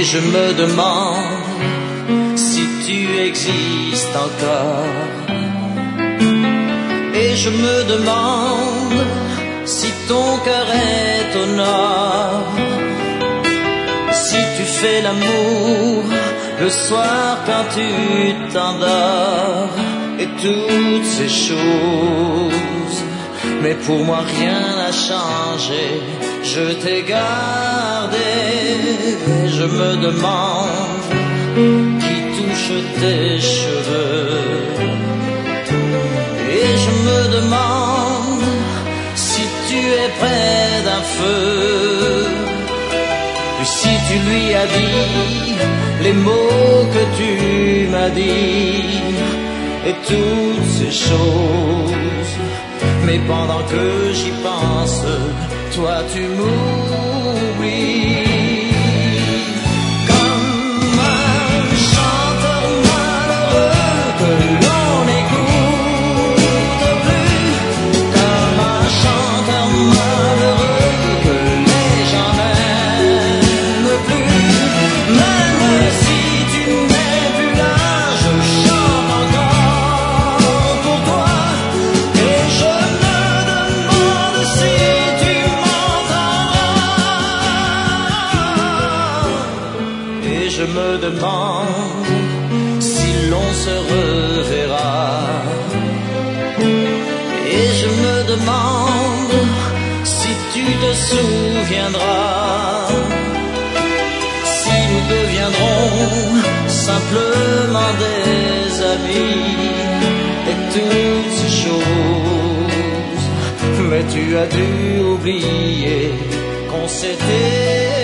je me demande si tu existes encore. Et je me demande si ton cœur est au nord. Si tu fais l'amour le soir quand tu t'endors. Et toutes ces choses. Mais pour moi rien n'a changé. Je t'ai gardé. Et je me demande qui touche tes cheveux. Et je me demande si tu es près d'un feu. Puis si tu lui as dit les mots que tu m'as dit. Et toutes ces choses. Mais pendant que j'y pense, toi tu m'oublies. Comme un chanteur malheureux que l'on n'écoute plus. Comme un chanteur malheureux que les gens n'aiment plus. Même si tu n'es plus là, je chante encore pour toi. Et je me demande si tu m'entendras. Et je me demande si l'on se reverra. Et je me demande si tu te souviendras. Si nous deviendrons simplement des amis. Et toutes ces choses. Mais tu as dû oublier qu'on s'était